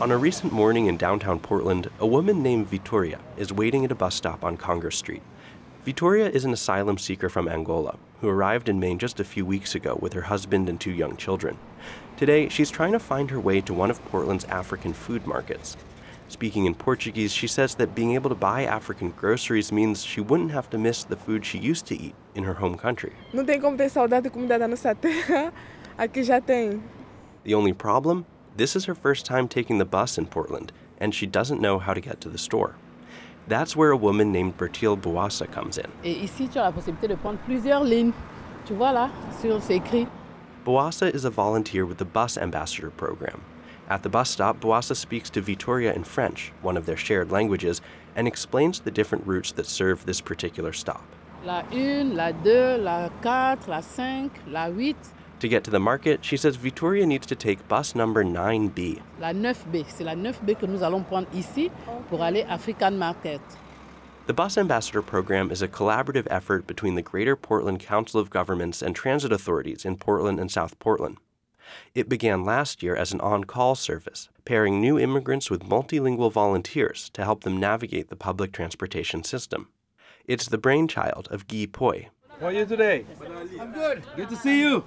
On a recent morning in downtown Portland, a woman named Vitoria is waiting at a bus stop on Congress Street. Vitoria is an asylum seeker from Angola who arrived in Maine just a few weeks ago with her husband and 2 young children. Today, she's trying to find her way to one of Portland's African food markets. Speaking in Portuguese, she says that being able to buy African groceries means she wouldn't have to miss the food she used to eat in her home country. Não tem como ter saudade de comida da nossa terra. Aqui já tem. The only problem? This is her first time taking the bus in Portland, and she doesn't know how to get to the store. That's where a woman named Bertil Boassa comes in. Et ici, tu as la possibilité de prendre plusieurs lignes. Tu vois là, c'est écrit. Boassa is a volunteer with the Bus Ambassador program. At the bus stop, Boassa speaks to Vitoria in French, one of their shared languages, and explains the different routes that serve this particular stop. La 1, la 2, la 4, la 5, la 8. To get to the market, she says Vitoria needs to take bus number 9B. La 9B, c'est la 9B que nous allons prendre ici pour aller African Market. The Bus Ambassador program is a collaborative effort between the Greater Portland Council of Governments and transit authorities in Portland and South Portland. It began last year as an on-call service, pairing new immigrants with multilingual volunteers to help them navigate the public transportation system. It's the brainchild of Guy Poi. How are you today? I'm good. Good to see you.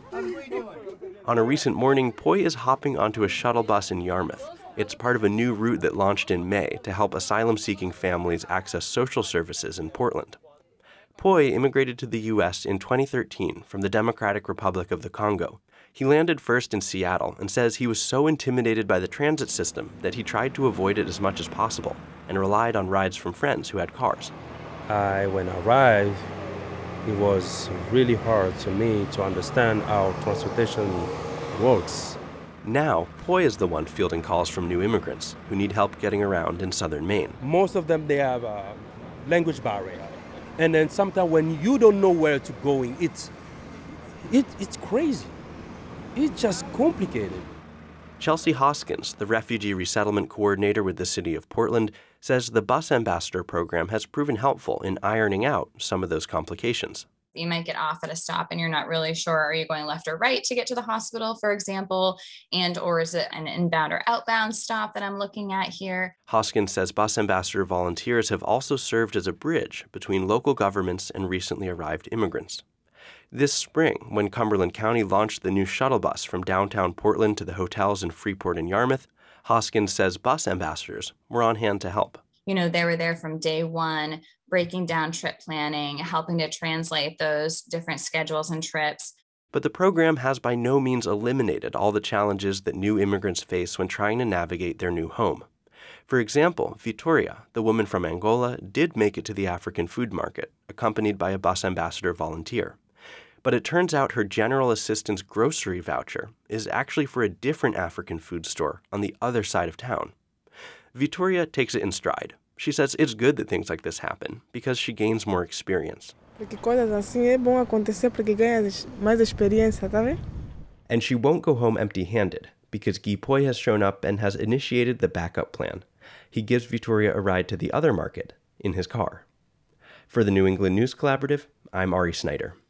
On a recent morning, Poi is hopping onto a shuttle bus in Yarmouth. It's part of a new route that launched in May to help asylum-seeking families access social services in Portland. Poi immigrated to the U.S. in 2013 from the Democratic Republic of the Congo. He landed first in Seattle and says he was so intimidated by the transit system that he tried to avoid it as much as possible and relied on rides from friends who had cars. When I arrived, it was really hard to me to understand how transportation works. Now, Poi is the one fielding calls from new immigrants who need help getting around in southern Maine. Most of them, they have a language barrier. And then sometimes when you don't know where to go, it's crazy. It's just complicated. Chelsea Hoskins, the refugee resettlement coordinator with the city of Portland, says the Bus Ambassador program has proven helpful in ironing out some of those complications. You might get off at a stop and you're not really sure, are you going left or right to get to the hospital, for example, or is it an inbound or outbound stop that I'm looking at here? Hoskins says Bus Ambassador volunteers have also served as a bridge between local governments and recently arrived immigrants. This spring, when Cumberland County launched the new shuttle bus from downtown Portland to the hotels in Freeport and Yarmouth, Hoskins says bus ambassadors were on hand to help. You know, they were there from day one, breaking down trip planning, helping to translate those different schedules and trips. But the program has by no means eliminated all the challenges that new immigrants face when trying to navigate their new home. For example, Vitoria, the woman from Angola, did make it to the African food market, accompanied by a Bus Ambassador volunteer. But it turns out her General Assistance grocery voucher is actually for a different African food store on the other side of town. Vitoria takes it in stride. She says it's good that things like this happen because she gains more experience. Porque coisas assim é bom acontecer porque ganha mais experiência, tá vendo? And she won't go home empty-handed because Guy Poi has shown up and has initiated the backup plan. He gives Vitoria a ride to the other market in his car. For the New England News Collaborative, I'm Ari Snyder.